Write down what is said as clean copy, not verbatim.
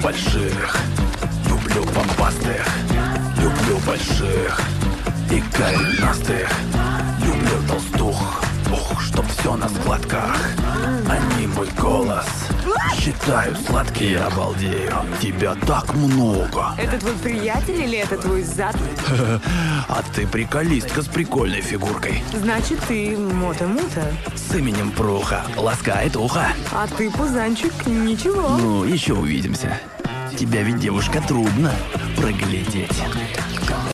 больших, люблю помпастых, люблю больших и коренастых. Люблю толстух, ух, чтоб все на складках. Они мой голос считают сладкие. Обалдею, тебя так много. Это твой приятель или это твой зад? А ты приколистка с прикольной фигуркой. Значит, ты мота-мута. С именем Пруха ласкает ухо. А ты, пузанчик, ничего. Ну, еще увидимся. Тебя ведь, девушка, трудно проглядеть.